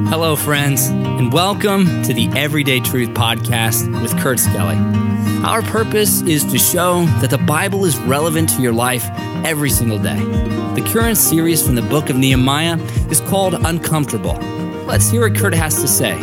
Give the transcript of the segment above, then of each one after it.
Hello, friends, and welcome to the Everyday Truth Podcast with Kurt Skelly. Our purpose is to show that the Bible is relevant to your life every single day. The current series from the book of Nehemiah is called Uncomfortable. Let's hear what Kurt has to say.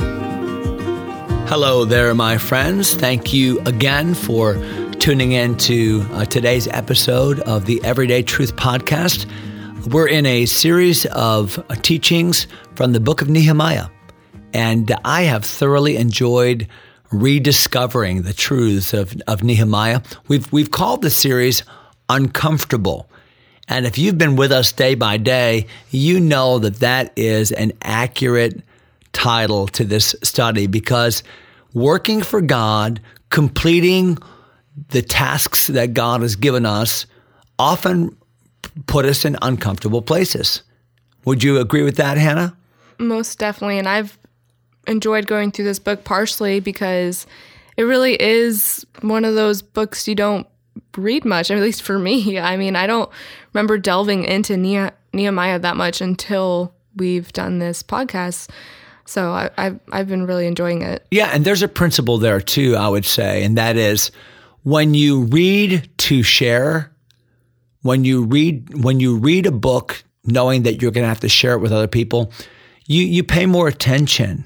Hello there, my friends. Thank you again for tuning in to today's episode of the Everyday Truth Podcast. We're in a series of teachings from the book of Nehemiah, and I have thoroughly enjoyed rediscovering the truths of Nehemiah. We've called the series Uncomfortable, and if you've been with us day by day, you know that is an accurate title to this study, because working for God, completing the tasks that God has given us, often put us in uncomfortable places. Would you agree with that, Hannah? Most definitely. And I've enjoyed going through this book partially because it really is one of those books you don't read much, at least for me. I mean, I don't remember delving into Nehemiah that much until we've done this podcast. So I've been really enjoying it. Yeah, and there's a principle there too, I would say, and that is when you read to share, when you read a book knowing that you're going to have to share it with other people, you pay more attention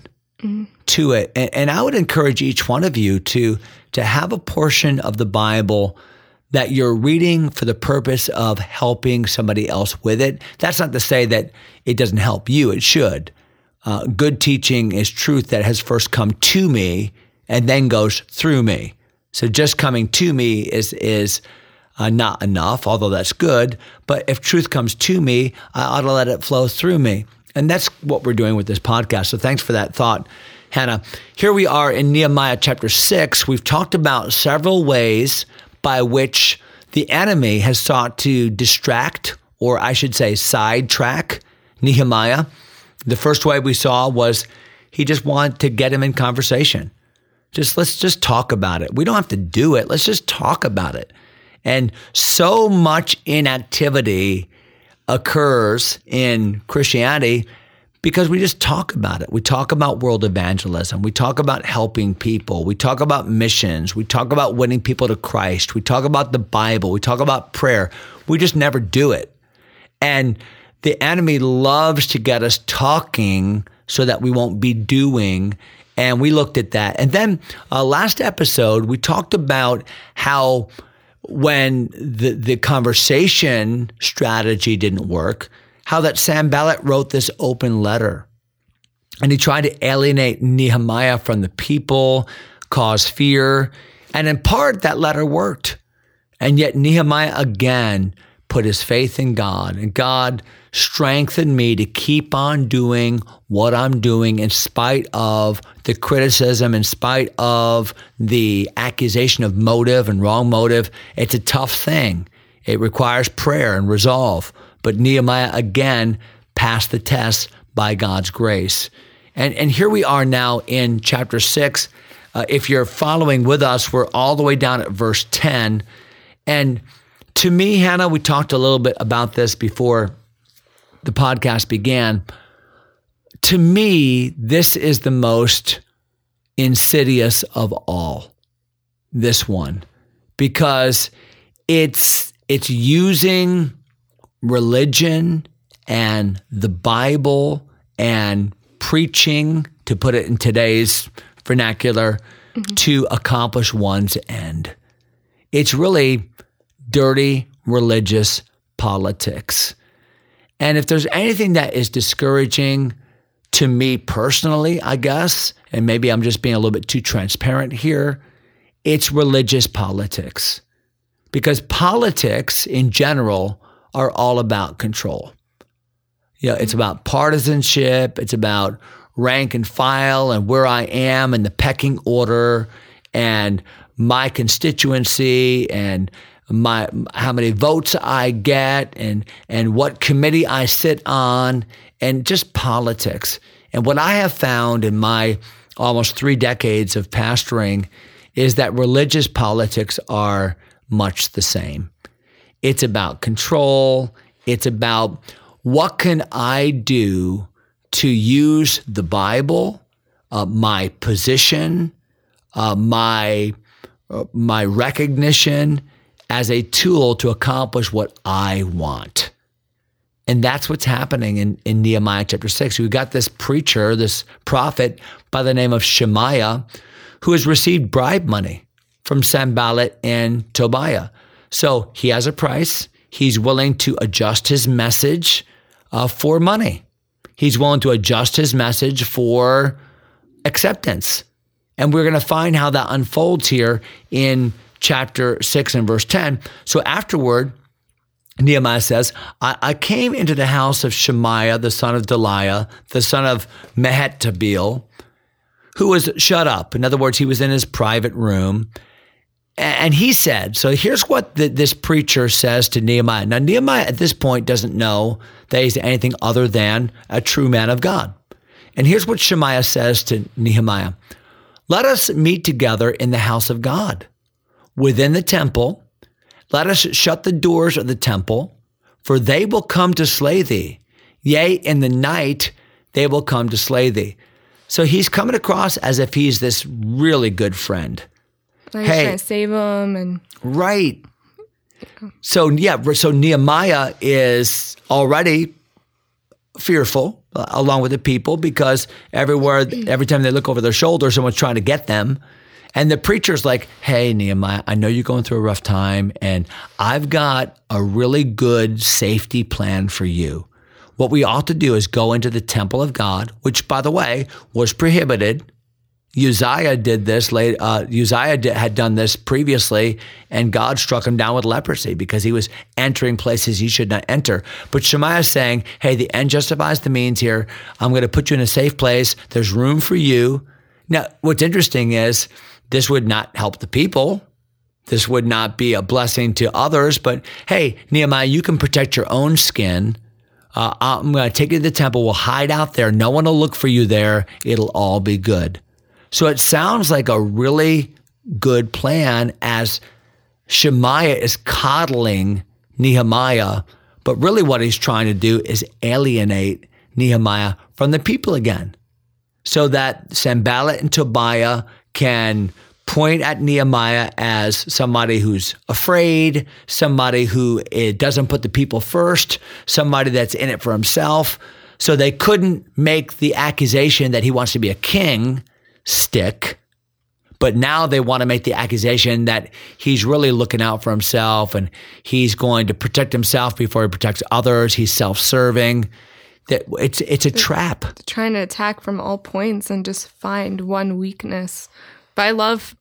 to it. And I would encourage each one of you to have a portion of the Bible that you're reading for the purpose of helping somebody else with it. That's not to say that it doesn't help you. It should. Good teaching is truth that has first come to me and then goes through me. So just coming to me is not enough, although that's good. But if truth comes to me, I ought to let it flow through me. And that's what we're doing with this podcast. So thanks for that thought, Hannah. Here we are in Nehemiah chapter 6. We've talked about several ways by which the enemy has sought to distract, or I should say sidetrack, Nehemiah. The first way we saw was he just wanted to get him in conversation. Let's just talk about it. We don't have to do it. Let's just talk about it. And so much inactivity occurs in Christianity because we just talk about it. We talk about world evangelism. We talk about helping people. We talk about missions. We talk about winning people to Christ. We talk about the Bible. We talk about prayer. We just never do it. And the enemy loves to get us talking so that we won't be doing. And we looked at that. And then last episode, we talked about how when the conversation strategy didn't work, how that Sanballat wrote this open letter. And he tried to alienate Nehemiah from the people, cause fear. And in part, that letter worked. And yet Nehemiah again put his faith in God, and God strengthened me to keep on doing what I'm doing in spite of the criticism, in spite of the accusation of motive and wrong motive. It's a tough thing. It requires prayer and resolve. But Nehemiah again passed the test by God's grace. And here we are now in chapter 6. If you're following with us, we're all the way down at verse 10. And to me, Hannah, we talked a little bit about this before the podcast began. To me, this is the most insidious of all, this one, because it's using religion and the Bible and preaching, to put it in today's vernacular, to accomplish one's end. It's really dirty religious politics. And if there's anything that is discouraging to me personally, I guess, and maybe I'm just being a little bit too transparent here, it's religious politics. Because politics in general are all about control. It's about partisanship, it's about rank and file and where I am in the pecking order and my constituency and how many votes I get and what committee I sit on, and just politics. And what I have found in my almost 3 decades of pastoring is that religious politics are much the same. It's about control. It's about what can I do to use the Bible, my position, my recognition as a tool to accomplish what I want. And that's what's happening in Nehemiah chapter 6. We've got this preacher, this prophet by the name of Shemaiah, who has received bribe money from Sanballat and Tobiah. So he has a price. He's willing to adjust his message for money. He's willing to adjust his message for acceptance. And we're going to find how that unfolds here in chapter 6 and verse 10. So afterward, Nehemiah says, I came into the house of Shemaiah, the son of Delaiah, the son of Mehetabeel, who was shut up. In other words, he was in his private room. And he said, so here's what this preacher says to Nehemiah. Now, Nehemiah at this point doesn't know that he's anything other than a true man of God. And here's what Shemaiah says to Nehemiah. Let us meet together in the house of God, within the temple. Let us shut the doors of the temple, for they will come to slay thee. Yea, in the night they will come to slay thee. So he's coming across as if he's this really good friend. Like he's trying to save him. And right. So Nehemiah is already fearful along with the people because every time they look over their shoulder, someone's trying to get them. And the preacher's like, hey, Nehemiah, I know you're going through a rough time, and I've got a really good safety plan for you. What we ought to do is go into the temple of God, which, by the way, was prohibited. Uzziah did this. Uzziah had done this previously, and God struck him down with leprosy because he was entering places he should not enter. But Shemaiah is saying, hey, the end justifies the means here. I'm going to put you in a safe place. There's room for you. Now, what's interesting is this would not help the people. This would not be a blessing to others. But hey, Nehemiah, you can protect your own skin. I'm going to take you to the temple. We'll hide out there. No one will look for you there. It'll all be good. So it sounds like a really good plan as Shemaiah is coddling Nehemiah. But really what he's trying to do is alienate Nehemiah from the people again, so that Sanballat and Tobiah can point at Nehemiah as somebody who's afraid, somebody who doesn't put the people first, somebody that's in it for himself. So they couldn't make the accusation that he wants to be a king stick, but now they want to make the accusation that he's really looking out for himself and he's going to protect himself before he protects others. He's self-serving. That it's a trap. Trying to attack from all points and just find one weakness. But I love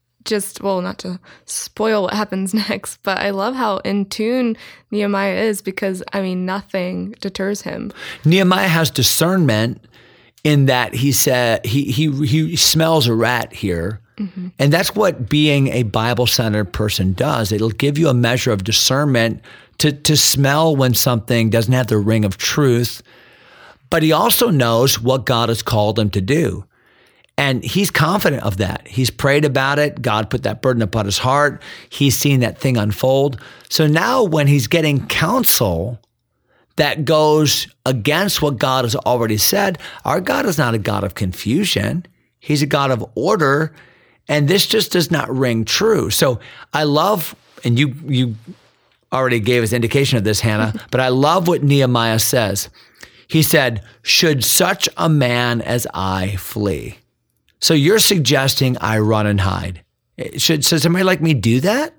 not to spoil what happens next, but I love how in tune Nehemiah is because, nothing deters him. Nehemiah has discernment in that he said he smells a rat here. Mm-hmm. And that's what being a Bible-centered person does. It'll give you a measure of discernment to smell when something doesn't have the ring of truth. But he also knows what God has called him to do. And he's confident of that. He's prayed about it. God put that burden upon his heart. He's seen that thing unfold. So now when he's getting counsel that goes against what God has already said, our God is not a God of confusion. He's a God of order. And this just does not ring true. So I love, and you already gave us indication of this, Hannah, but I love what Nehemiah says. He said, should such a man as I flee? So you're suggesting I run and hide. Should somebody like me do that?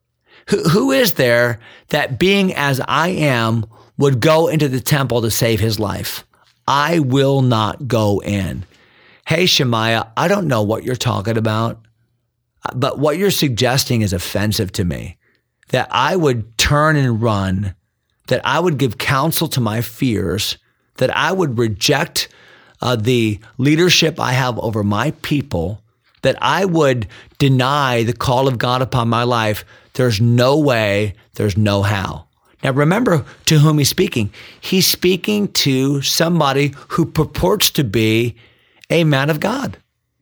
Who is there that being as I am would go into the temple to save his life? I will not go in. Hey, Shemaiah, I don't know what you're talking about, but what you're suggesting is offensive to me, that I would turn and run, that I would give counsel to my fears, that I would reject the leadership I have over my people, that I would deny the call of God upon my life. There's no way, there's no how. Now remember to whom he's speaking. He's speaking to somebody who purports to be a man of God,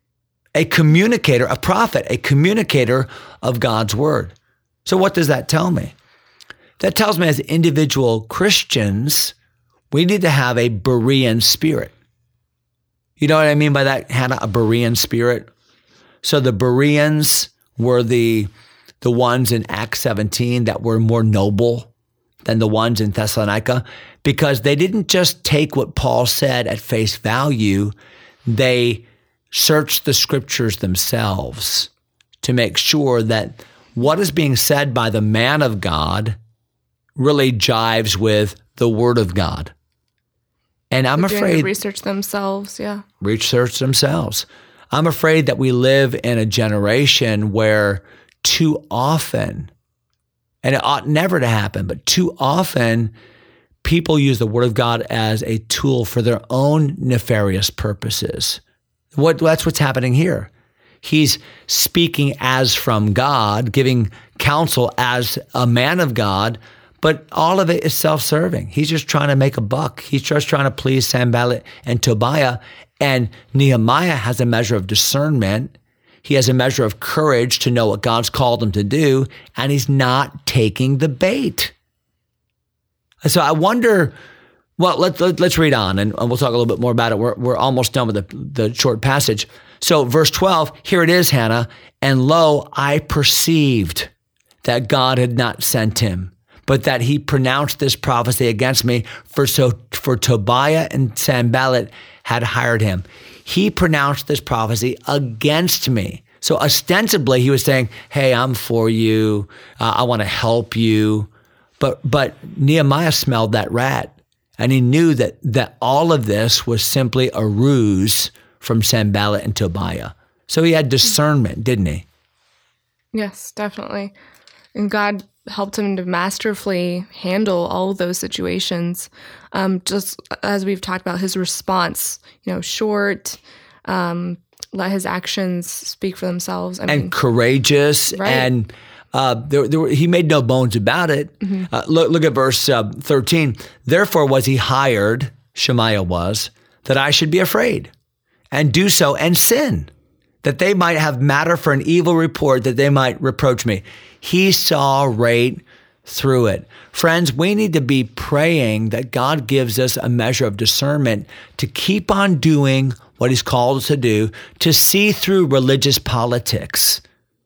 a communicator, a prophet, a communicator of God's word. So what does that tell me? That tells me as individual Christians, we need to have a Berean spirit. You know what I mean by that, Hannah? A Berean spirit. So the Bereans were the ones in Acts 17 that were more noble than the ones in Thessalonica, because they didn't just take what Paul said at face value. They searched the scriptures themselves to make sure that what is being said by the man of God really jives with the word of God. And I'm afraid research themselves, yeah. Research themselves. I'm afraid that we live in a generation where too often, and it ought never to happen, but too often people use the word of God as a tool for their own nefarious purposes. That's what's happening here. He's speaking as from God, giving counsel as a man of God, but all of it is self-serving. He's just trying to make a buck. He's just trying to please Sanballat and Tobiah. And Nehemiah has a measure of discernment. He has a measure of courage to know what God's called him to do, and he's not taking the bait. So I wonder, well, let's read on, and we'll talk a little bit more about it. We're almost done with the short passage. So verse 12, here it is, Hannah. And lo, I perceived that God had not sent him, but that he pronounced this prophecy against me, for Tobiah and Sanballat had hired him. He pronounced this prophecy against me. So ostensibly he was saying, hey, I'm for you. I want to help you. But Nehemiah smelled that rat, and he knew that all of this was simply a ruse from Sanballat and Tobiah. So he had discernment, didn't he? Yes, definitely. And God helped him to masterfully handle all of those situations. Just as we've talked about, his response, short, let his actions speak for themselves. And courageous. Right. And he made no bones about it. Mm-hmm. Look at verse 13. Therefore was he hired, Shemaiah was, that I should be afraid and do so and sin, that they might have matter for an evil report, that they might reproach me. He saw right through it. Friends, we need to be praying that God gives us a measure of discernment to keep on doing what he's called us to do, to see through religious politics.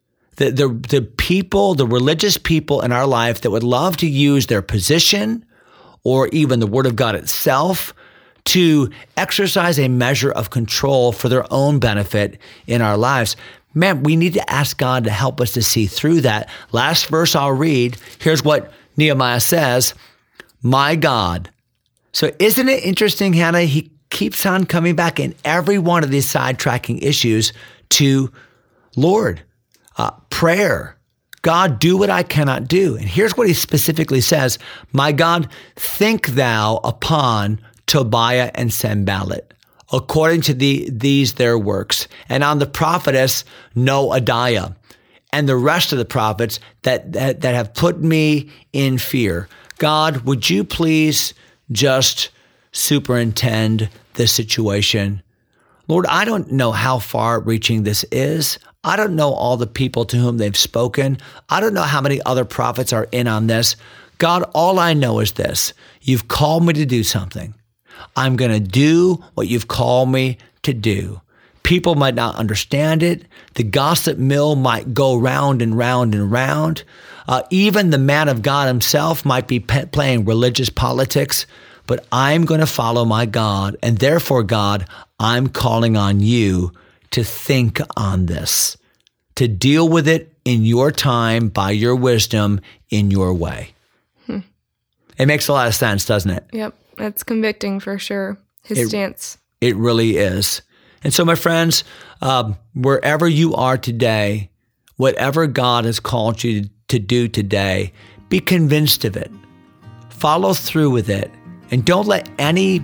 The people, the religious people in our life that would love to use their position or even the word of God itself to exercise a measure of control for their own benefit in our lives. Man, we need to ask God to help us to see through that. Last verse I'll read. Here's what Nehemiah says, my God. So isn't it interesting, Hannah? He keeps on coming back in every one of these sidetracking issues to Lord, prayer. God, do what I cannot do. And here's what he specifically says, my God, think thou upon Tobiah and Sanballat, according to these their works, and on the prophetess Noadiah, and the rest of the prophets that have put me in fear. God, would you please just superintend this situation? Lord, I don't know how far-reaching this is. I don't know all the people to whom they've spoken. I don't know how many other prophets are in on this. God, all I know is this. You've called me to do something. I'm going to do what you've called me to do. People might not understand it. The gossip mill might go round and round and round. Even the man of God himself might be playing religious politics, but I'm going to follow my God. And therefore, God, I'm calling on you to think on this, to deal with it in your time, by your wisdom, in your way. It makes a lot of sense, doesn't it? Yep. That's convicting for sure, his stance. It really is. And so, my friends, wherever you are today, whatever God has called you to do today, be convinced of it. Follow through with it. And don't let any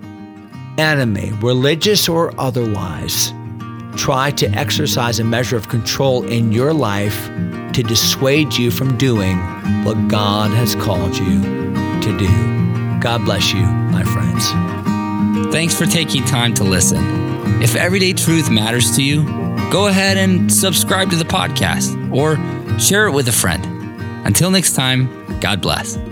enemy, religious or otherwise, try to exercise a measure of control in your life to dissuade you from doing what God has called you to do. God bless you, my friends. Thanks for taking time to listen. If Everyday Truth matters to you, go ahead and subscribe to the podcast or share it with a friend. Until next time, God bless.